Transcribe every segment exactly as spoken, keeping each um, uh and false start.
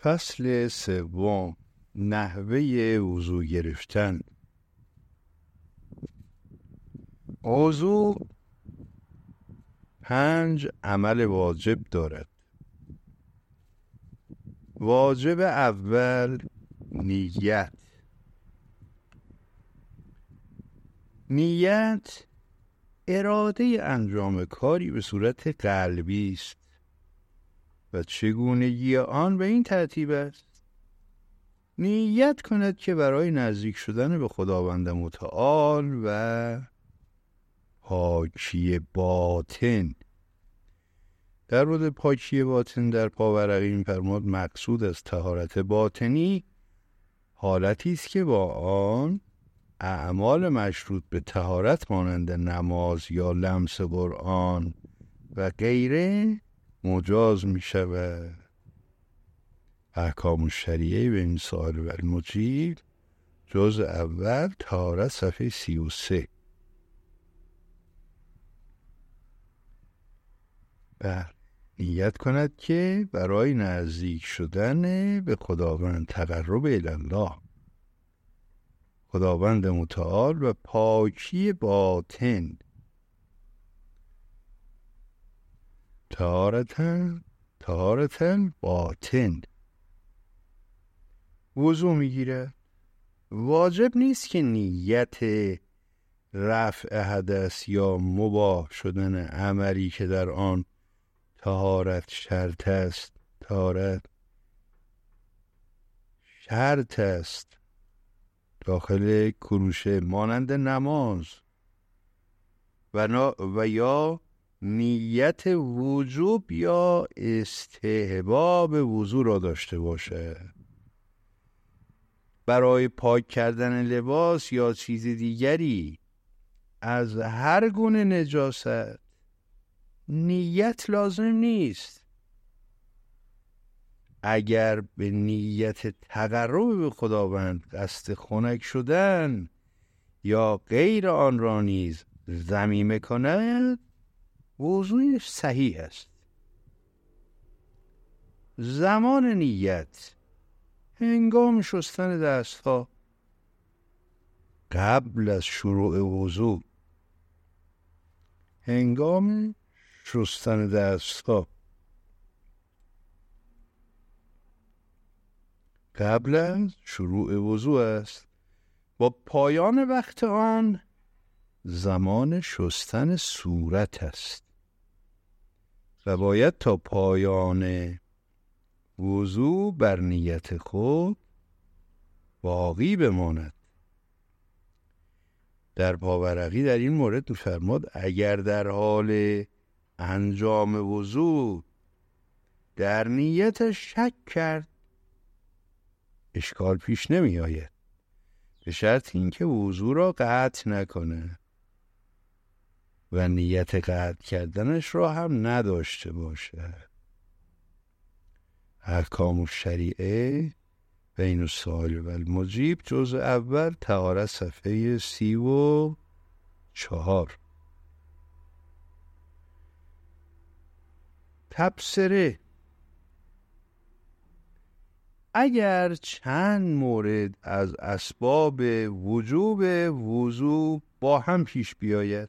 فصل سوم، نحوه وضو گرفتن. وضو پنج عمل واجب دارد. واجب اول نیت. نیت اراده انجام کاری به صورت قلبی است و چگونگی آن به این ترتیب است: نیت کند که برای نزدیک شدن به خداوند متعال و پاکی باطن. در مورد پاکی باطن در پاورقی می‌فرماد مقصود از طهارت باطنی حالتی است که با آن اعمال مشروط به طهارت مانند نماز یا لمس قرآن و غیره مجاز می شود. احکام الشریعه به این سوال و المجیب، جزء اول، طهارت، صفحه سی و سه. بر نیت کند که برای نزدیک شدن به خداوند، تقرب الله، خداوند متعال و پاکی باطن، طهارتن طهارتن باطن، وضو میگیره. واجب نیست که نیت رفع حدث یا مباح شدن عملی که در آن طهارت شرط است طهارت شرط است داخل کروشه، مانند نماز و, نا و یا نیت وجوب یا استحباب وضو را داشته باشه. برای پاک کردن لباس یا چیز دیگری از هر گونه نجاست نیت لازم نیست. اگر به نیت تقرب به خداوند قصد خنک شدن یا غیر آن را نیز ضمیمه کند، وضویش صحیح است. زمان نیت هنگام شستن دستها قبل از شروع وضو. هنگام شستن دستها قبل از شروع وضو است. با پایان وقت آن زمان شستن صورت است و باید تا پایان وضو بر نیت خود باقی بماند. در پاورقی در این مورد می‌فرماد اگر در حال انجام وضو در نیتش شک کرد اشکال پیش نمی آید، به شرط اینکه وضو را قطع نکنه و نیت قطع کردنش را هم نداشته باشه. احکام الشریعه بین السؤال و المجیب، جزء اول، طهارت، صفحه سی و چهار. تبصره: اگر چند مورد از اسباب وجوب وضو با هم پیش بیاید،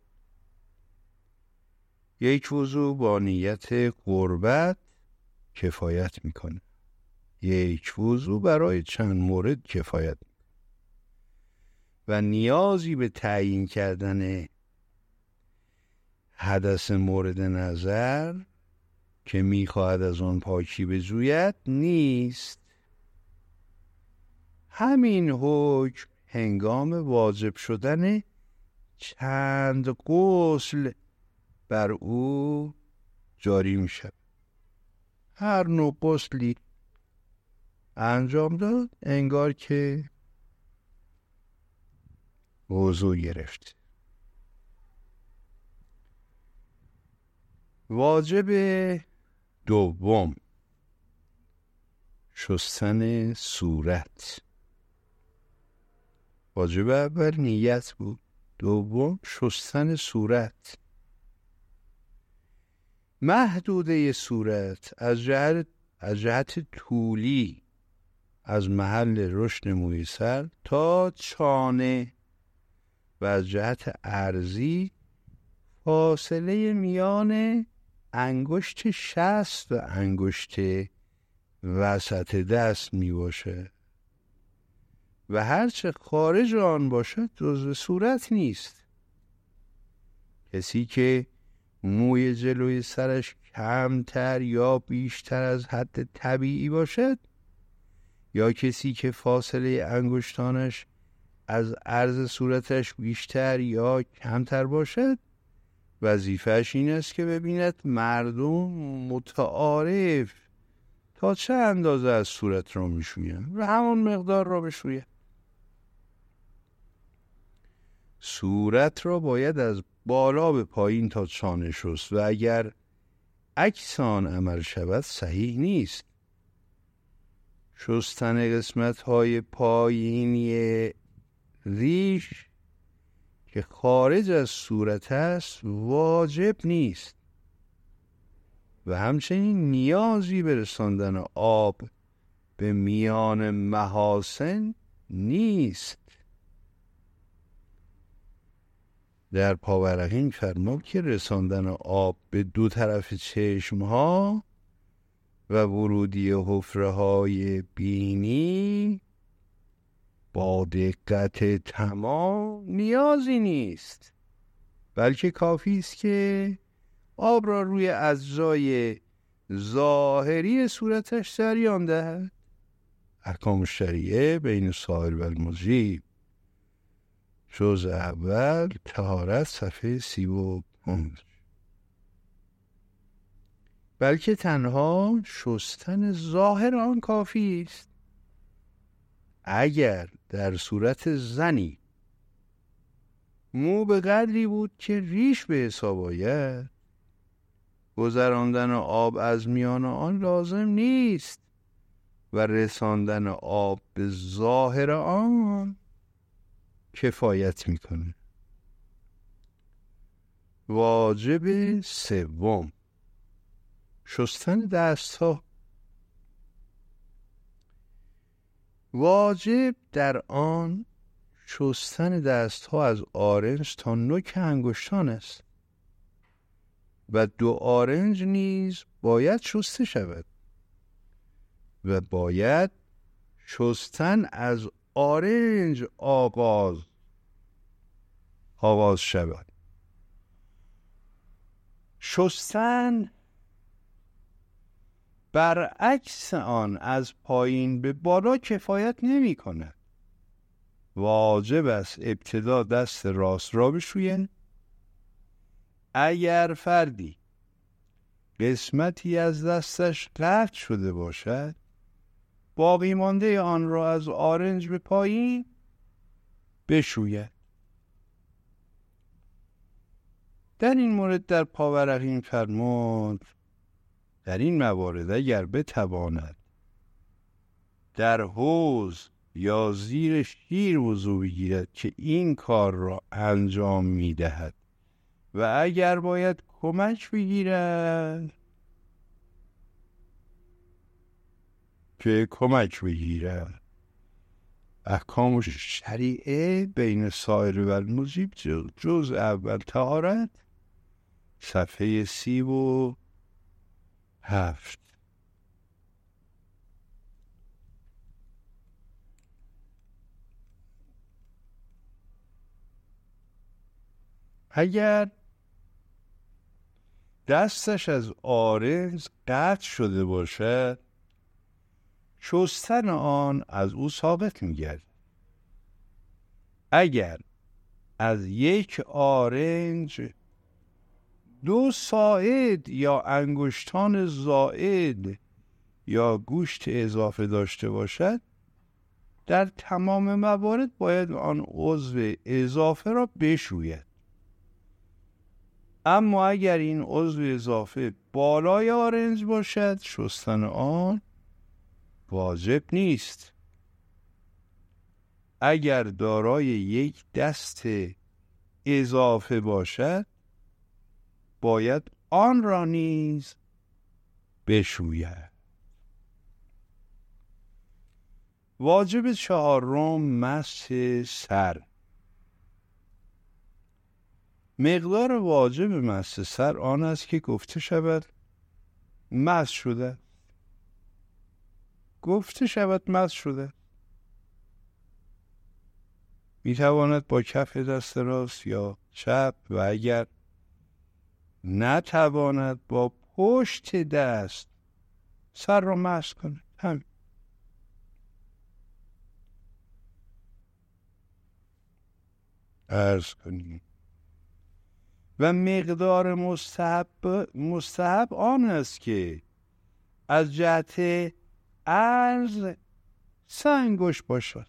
یک وضو با نیت قربت کفایت میکنه، یک وضو برای چند مورد کفایت میکنه و نیازی به تعیین کردن حدث مورد نظر که میخواهد از آن پاکی بجوید نیست. همین حکم هنگام واجب شدن چند غسل بر او جاری می شود. هر نوع غسلی انجام داد انگار که وضو گرفت. واجب دوم شستن صورت. واجب اول نیت بود، دوم شستن صورت. محدوده صورت از جهت از جهت طولی از محل رشد موی سر تا چانه و از جهت عرضی فاصله میان انگشت شست و انگشت وسط دست می باشه و هرچه خارج آن باشد جزو صورت نیست. کسی که موی جلوی سرش کمتر یا بیشتر از حد طبیعی باشد یا کسی که فاصله انگشتانش از عرض صورتش بیشتر یا کمتر باشد، وظیفه‌اش این است که ببیند مردم متعارف تا چه اندازه از صورت را میشویند و همون مقدار را بشوید. صورت را باید از بالا به پایین تا چانه شست و اگر عکس آن عمل شود صحیح نیست. شستن قسمت های پایینی ریش که خارج از صورت است واجب نیست و همچنین نیازی به رساندن آب به میان محاسن نیست. در پاورقی فرمود که رساندن آب به دو طرف چشم ها و ورودی حفره های بینی با دقت تمام نیازی نیست، بلکه کافی است که آب را روی اجزای ظاهری صورتش سریان دهد. احکام الشریعه بین السائل و المجیب، جزء اول طهارت، صفحه سی و پنج. بلکه تنها شستن ظاهر آن کافی است. اگر در صورت زنی مو به قدری بود که ریش به حساب آید، گذراندن آب از میان آن لازم نیست و رساندن آب به ظاهر آن کفایت میکنه. واجب سوم، شستن دست ها. واجب در آن شستن دست ها از آرنج تا نوک انگشتان است و دو آرنج نیز باید شسته شود و باید شستن از آرنج آغاز آغاز شود. شستن برعکس آن از پایین به بالا کفایت نمی کند. واجب است ابتدا دست راست را بشویند. اگر فردی قسمتی از دستش قطع شده باشد، باقی مانده آن را از آرنج به پایین بشوید. در این مورد در پاورقی فرمود در این موارد اگر بتواند در حوض یا زیر شیر وضو بگیرد که این کار را انجام میدهد و اگر باید کمک بگیرد که کمک بگیرد. احکام شریعه بین السائل و المجیب، جزء اول طهارت، صفحه سی و هفت. اگر دستش از آرنج قطع شده باشد، شستن آن از او ثابت می‌گردد. اگر از یک آرنج دو ساعد یا انگشتان زائد یا گوشت اضافه داشته باشد، در تمام موارد باید آن عضو اضافه را بشوید. اما اگر این عضو اضافه بالای آرنج باشد، شستن آن واجب نیست. اگر دارای یک دست اضافه باشد، باید آن را نیز بشوید. واجب چهارم مس سر. مقدار واجب مس سر آن است که گفته شود مس شده، گفته شود مس شده. میتواند با کف دست راست یا چپ و اگر نتواند با پشت دست سر را مس کند. همین. عرض کنیم و مقدار مستحب مستحب آن است که از جهت عرض سه انگشت باشد.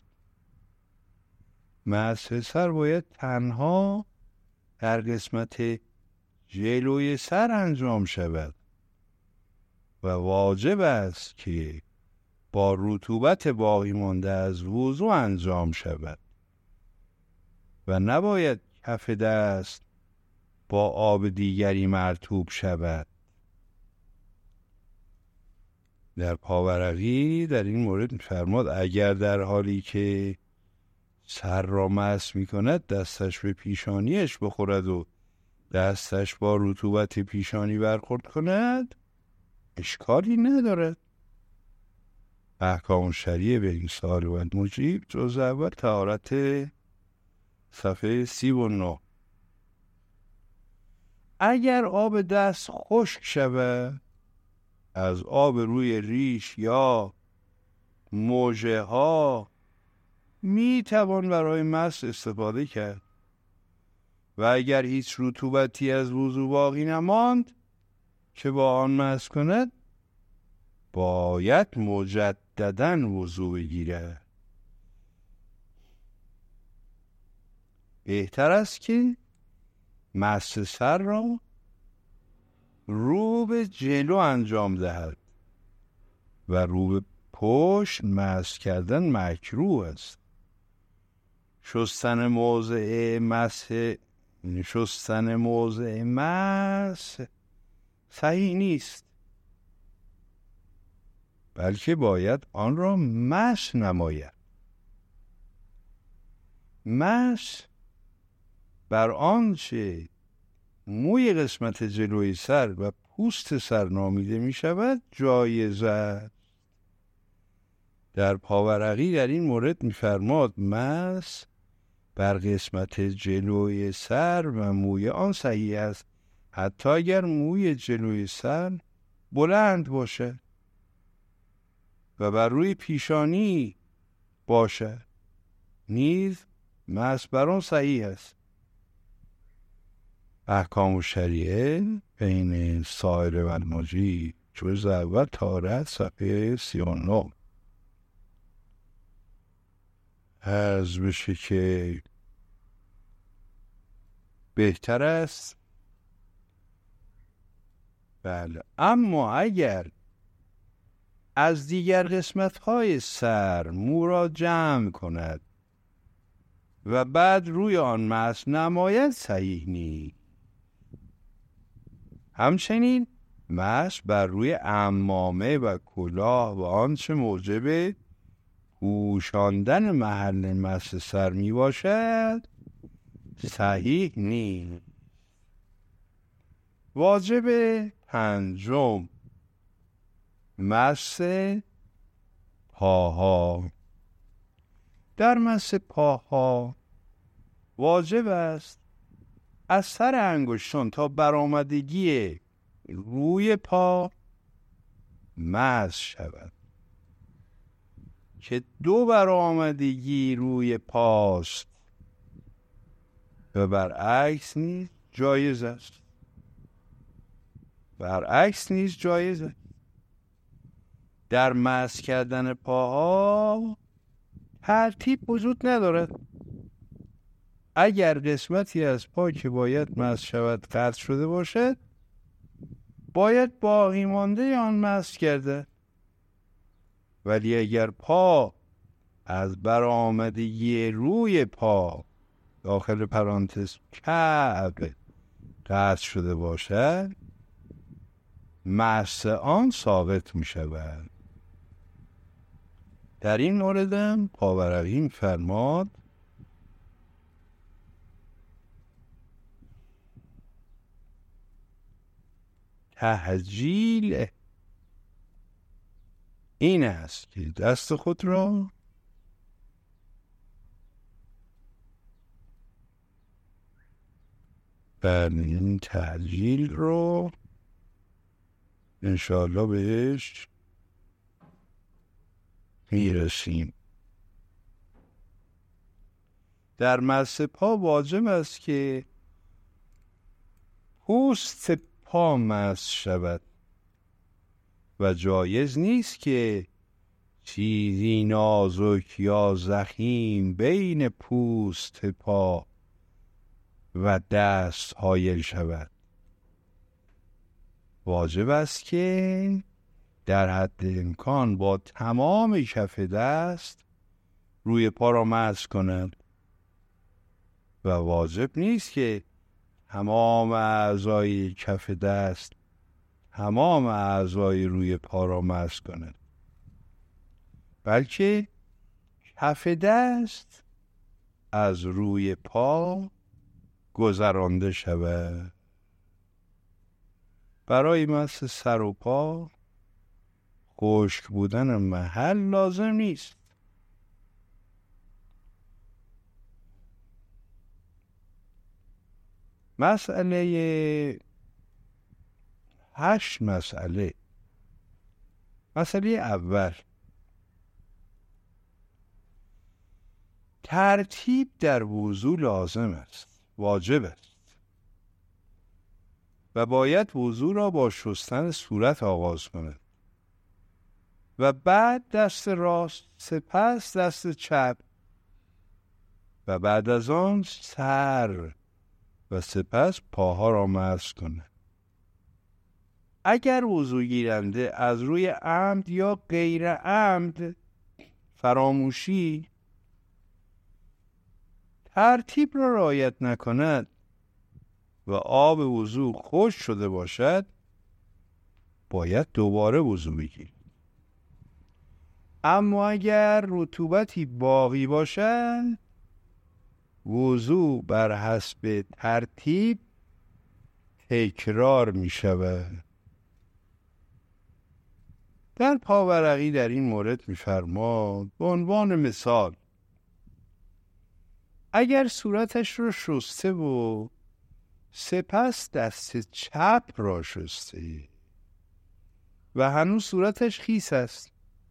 مسح سر باید تنها در قسمت جلوی سر انجام شود و واجب است که با رطوبت باقی مانده از وضو انجام شود و نباید کف دست با آب دیگری مرطوب شود. در پاورقی در این مورد می‌فرماد اگر در حالی که سر را مسح می‌کند دستش به پیشانیش بخورد و دستش با رطوبت پیشانی برخورد کند اشکالی ندارد. احکام شریعه به این سوال و مجیب جزء اول طهارت صفحه سی و نه. اگر آب دست خشک شود از آب روی ریش یا موجه ها می توان برای مسح استفاده کرد و اگر هیچ رطوبتی از وضو باقی نماند که با آن مسح کند باید مجدداً وضو بگیرد. بهتر است که مسح سر را رو به جلو انجام دهد و رو به پشت مسح کردن مکروه است. شستن موضع مسح شستن موضع مسح صحیح نیست، بلکه باید آن را مسح نماید. مسح بر آنچه موی قسمت جلوی سر و پوست سر نامیده می شود جایز است. در پاورقی در این مورد می فرماد مسح بر قسمت جلوی سر و موی آن صحیح است حتی اگر موی جلوی سر بلند باشه و بر روی پیشانی باشه نیز مسح بر آن صحیح است. احکام شریعه بین سائر و المجید جزء اول طهارت صفحه سی و نه. عرض بشه که بهتر است بله اما اگر از دیگر قسمت‌های سر مو را جمع کند و بعد روی آن مسح نماید صحیح نیست. همچنین مسح بر روی عمامه و کلاه و آنچه موجب پوشاندن محل مسح سر می باشد صحیح نیست. واجب پنجم مسح پاها. در مسح پاها واجب است از سر انگشتان تا برآمدگی روی پا مسح شود که دو برآمدگی روی پاست و برعکس نیز جایز است. برعکس نیز جایز است. در مسح کردن پاها ترتیب وجود ندارد. اگر قسمتی از پا که باید مسح شود قطع شده باشد باید باقی مانده آن مسح کرده، ولی اگر پا از برآمدگی روی پا داخل پرانتز کعب قطع شده باشد مسح آن ساقط می شود. در این موردم پاورقی می‌فرماد تهجیل این است که دست خود را بر این تهجیل رو انشاءالله بهش میرسیم. در مس پا واجب است که پوست پا مس شود و جایز نیست که چیزی نازک یا ضخیم بین پوست پا و دست حایل شود. واجب است که در حد امکان با تمام کف دست روی پا را مس کند و واجب نیست که تمام اعضای کف دست تمام اعضای روی پا را مس کند، بلکه کف دست از روی پا گذرانده شود. برای مس سر و پا خشک بودن محل لازم نیست. مسئله هشت مسئله. مسئله اول، ترتیب در وضو لازم است، واجب است و باید وضو را با شستن صورت آغاز کند و بعد دست راست، سپس دست چپ و بعد از آن سر و سپس پاها را مس کند. اگر وضو گیرنده از روی عمد یا غیر عمد فراموشی ترتیب را رعایت نکند و آب وضو خشک شده باشد، باید دوباره وضو بگیرد. اما اگر رطوبتی باقی باشد، وضو بر حسب ترتیب تکرار می شود. در پاورقی در این مورد می فرماد به عنوان مثال، اگر صورتش را شسته و سپس دست چپ را شسته و هنوز صورتش خیس است،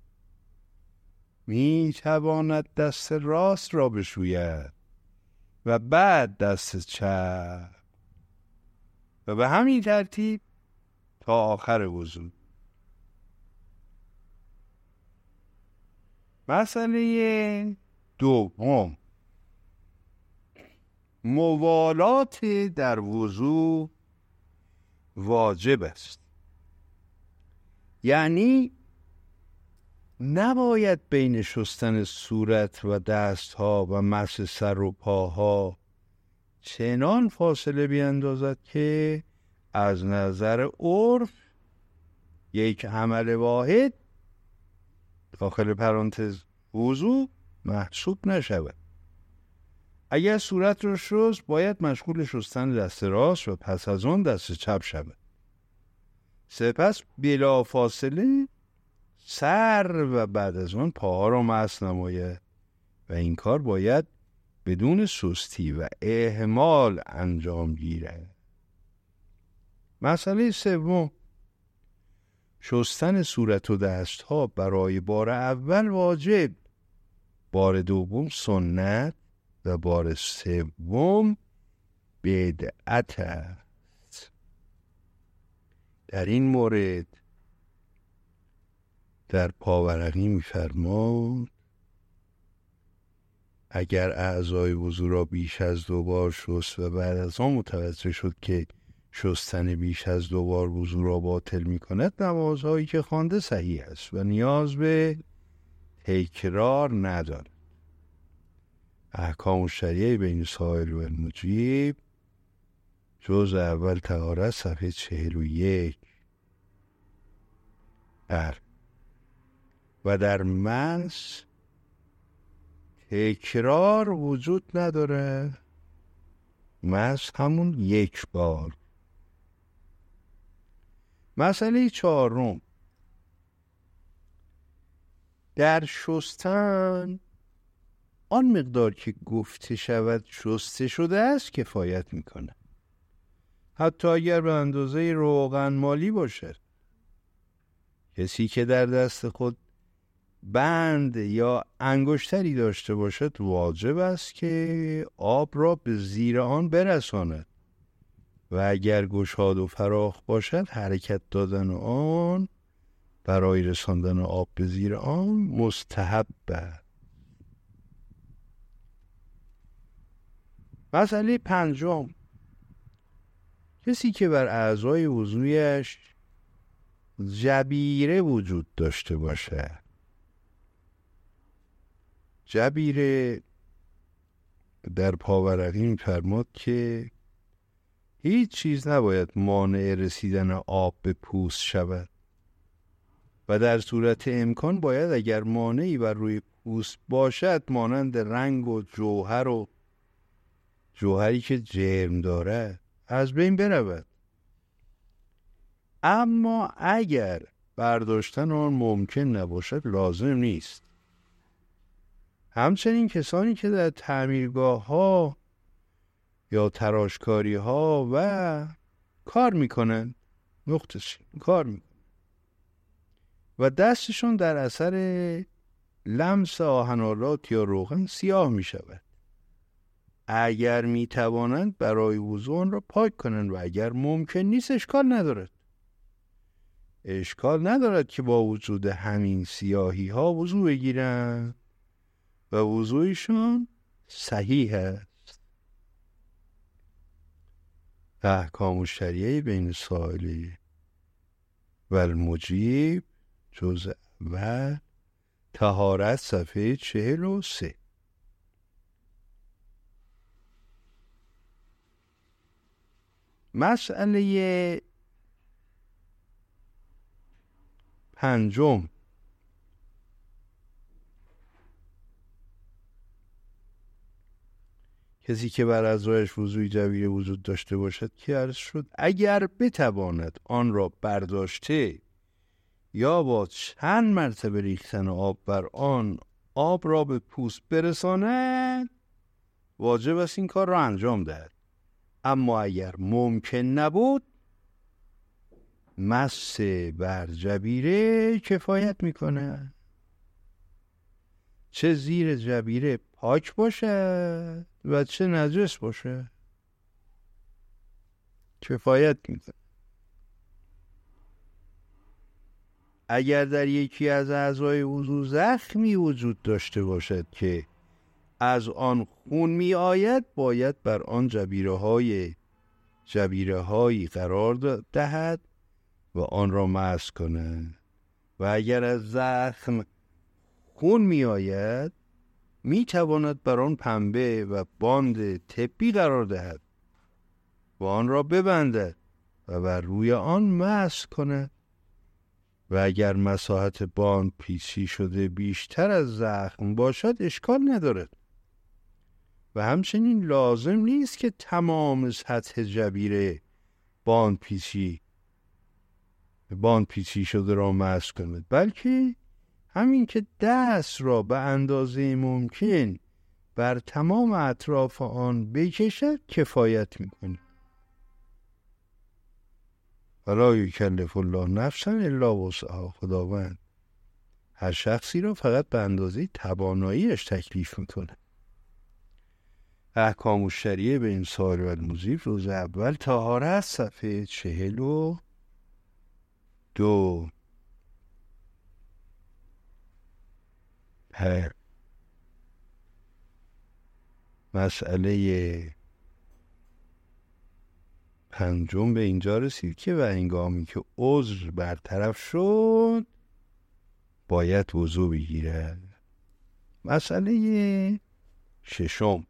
می تواند دست راست را بشوید و بعد دست چپ و به همین ترتیب تا آخر وضو. مسئله دوم، موالات در وضو واجب است. یعنی نباید بین شستن صورت و دستها و مس سر و پاها چنان فاصله بیندازد که از نظر عرف یک عمل واحد داخل پرانتز وضو محسوب نشود. اگر صورت را شست، باید مشغول شستن دست راست و پس از آن دست چپ شود. سپس بلا فاصله سر و بعد از آن پاها را مس نماید و این کار باید بدون سستی و اهمال انجام گیرد. مسئله سوم، شستن صورت و دست ها برای بار اول واجب، بار دوم سنت و بار سوم بدعت است. در این مورد در پاورقی می‌فرماد اگر اعضای وضو را بیش از دو بار شست و بعد از آن متوجه شد که شستن بیش از دو بار وضو را باطل می کند، نمازهایی که خوانده صحیح است و نیاز به تکرار ندارد. احکام شریعه بین سائل و المجیب، جزء اول طهارت، صفحه چهل و یک. ار و در مس تکرار وجود نداره. مس همون یک بار. مسئله چهارم، در شستن آن مقدار که گفته شود شسته شده است کفایت میکنه، حتی اگر به اندازه روغن مالی باشد. کسی که در دست خود بند یا انگشتری داشته باشد واجب است که آب را به زیر آن برساند و اگر گشاد و فراخ باشد حرکت دادن آن برای رساندن آب به زیر آن مستحب است. مسئله پنجم، کسی که بر اعضای وضویش جبیره وجود داشته باشه. جبیره در پاورقی می‌فرماد که هیچ چیز نباید مانع رسیدن آب به پوست شود و در صورت امکان باید اگر مانعی بر روی پوست باشد مانند رنگ و جوهر و جوهری که جرم دارد از بین برود. اما اگر برداشتن آن ممکن نباشد لازم نیست. همچنین کسانی که در تعمیرگاه ها یا تراشکاری ها و کار میکنن نقطه‌چین کار میکنن و دستشون در اثر لمس آهن‌آلات یا روغن سیاه میشود، اگر میتوانند برای وضو آن را پاک کنند و اگر ممکن نیست اشکال ندارد. اشکال ندارد که با وجود همین سیاهی ها وضو بگیرند و وضویشان صحیح است. احکام الشریعه بین السائل و المجیب جزء اول طهارت صفحه چهل و سه. مسئله پنجم، کسی که بر اعضایش وضوی جبیره وجود داشته باشد که عرض شد اگر بتواند آن را برداشته یا با چند مرتبه ریختن آب بر آن آب را به پوست برساند واجب است این کار را انجام دهد. اما اگر ممکن نبود مس بر جبیره کفایت میکنه، چه زیر جبیره پاک باشه و چه نجس باشه کفایت میکنه. اگر در یکی از اعضای وضو زخمی وجود داشته باشد که از آن خون می آید باید بر آن جبیره های جبیره هایی قرار دهد و آن را مسح کند و اگر از زخم خون می آید می تواند بر آن پنبه و باند طبی قرار دهد و آن را ببندد و بر روی آن مسح کند و اگر مساحت باند پیچی شده بیشتر از زخم باشد اشکال ندارد و همچنین لازم نیست که تمام سطح جبیره باند پیچی باند پیچی شده را مسح کند، بلکه همین که دست را به اندازه ممکن بر تمام اطراف آن بکشد کفایت میکنه. ولا یکلف الله نفسا الا وسعها. خداوند هر شخصی را فقط به اندازه تواناییش تکلیف میکنه. احکام الشریعه بین السائل و المجیب روز اول طهارت صفحه چهل و دو. هر مسئله پنجم به اینجا رسید که و هنگامی که عذر برطرف شد باید وضو بگیرد. مسئله ششم،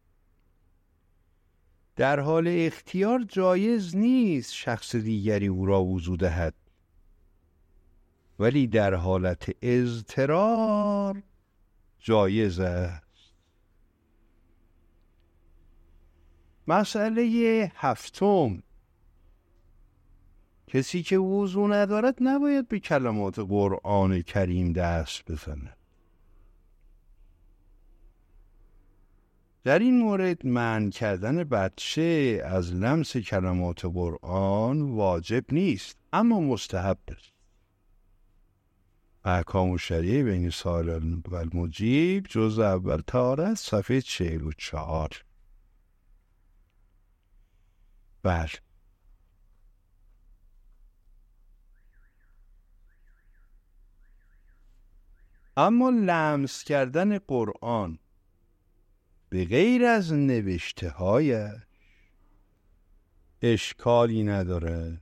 در حال اختیار جایز نیست شخص دیگری او را وضو دهد. ولی در حالت اضطرار جایز است. مسئله هفتم، کسی که وضو ندارد نباید به کلمات قرآن کریم دست بزند. در این مورد منع کردن بچه از لمس کلمات قرآن واجب نیست، اما مستحب است. احکام الشریعه بین سائل و المجیب جزء اول طهارت صفحه چهل و چهار. بله. اما لمس کردن قرآن به غیر از نوشته های اشکالی نداره.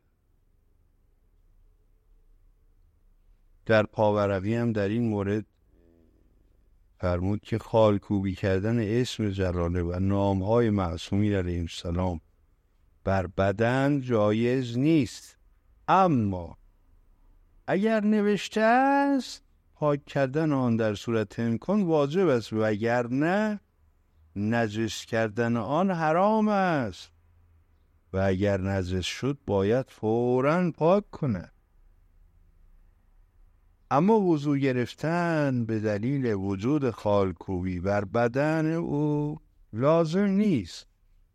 در پاورقی هم در این مورد فرمود که خالکوبی کردن اسم جلاله و نامهای معصومین علیهم السلام بر بدن جایز نیست، اما اگر نوشته است پاک کردن آن در صورت امکان واجب است، وگرنه نجس کردن آن حرام است و اگر نجس شد باید فوراً پاک کنه. اما وضو گرفتن به دلیل وجود خالکوبی بر بدن او لازم نیست.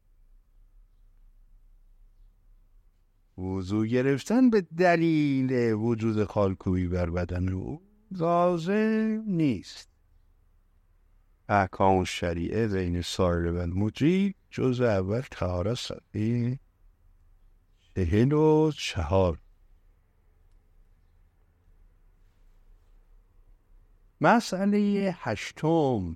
وضو گرفتن به دلیل وجود خالکوبی بر بدن او لازم نیست. احکام الشریعه بین سائل و المجیب جزء اول طهارت صفحه چهل و چهار. مسئله هشتم،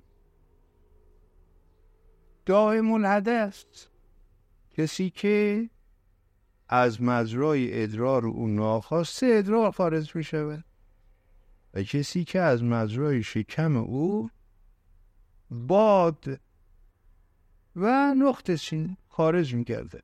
دائم الحدث، کسی که از مجرای ادرار او ناخواسته ادرار خارج می شود و کسی که از مجرای شکم او باد و نقطه چین خارج می کرده.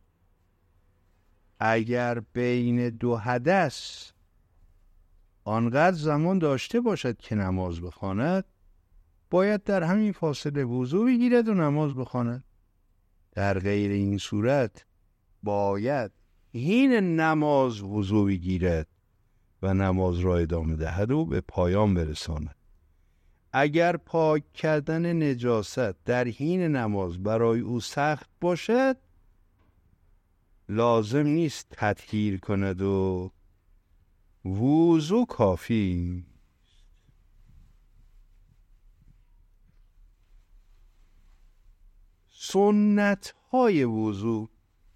اگر بین دو حدث آنقدر زمان داشته باشد که نماز بخواند، باید در همین فاصله وضو بگیرد و نماز بخواند. در غیر این صورت باید حین نماز وضو بگیرد و نماز را ادامه دهد و به پایان برساند. اگر پاک کردن نجاست در حین نماز برای او سخت باشد، لازم نیست تطهیر کند و وضو کافی. سنت های وضو: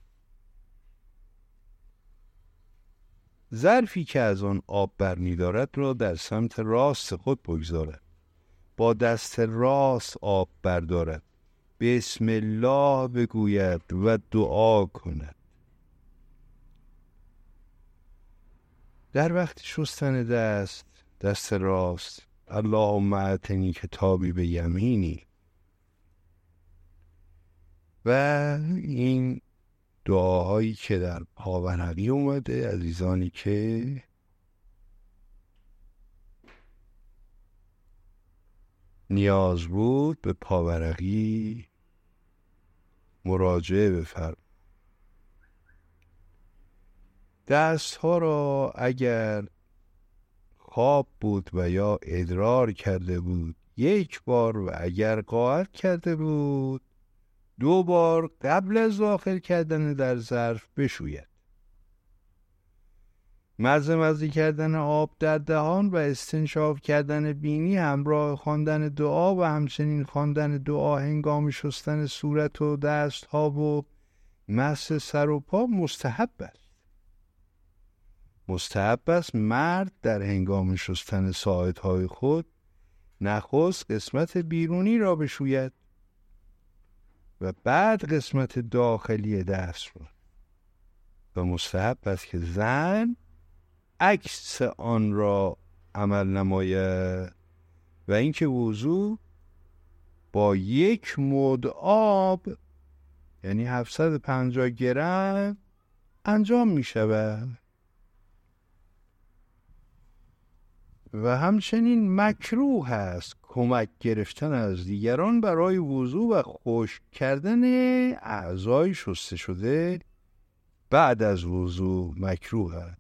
ظرفی که از آن آب برمی دارد را در سمت راست خود بگذارد، با دست راست آب بردارد، بسم الله بگوید و دعا کند. در وقت شستن دست دست راست اللهم اعطنی کتابی به یمینی و این دعاهایی که در پاورقی اومده، عزیزانی که نیاز بود به پاورقی مراجعه بفرمایید. دست ها را اگر خواب بود و یا ادرار کرده بود یک بار و اگر قاعد کرده بود دو بار قبل از داخل کردن در ظرف بشوید. مزه مزه کردن آب در دهان و استنشاق کردن بینی همراه خواندن دعا و همچنین خواندن دعا هنگام شستن صورت و دست ها و مس سر و پا مستحب است. مستحب است مرد در هنگام شستن ساعدهای خود نخست قسمت بیرونی را بشوید و بعد قسمت داخلی دست را، و مستحب است که زن عکس آن را عمل نماید و اینکه وضو با یک مد آب یعنی هفتصد و پنجاه گرم انجام می شود. و همچنین مکروه است کمک گرفتن از دیگران برای وضو و خشک کردن اعضای شسته شده بعد از وضو مکروه است.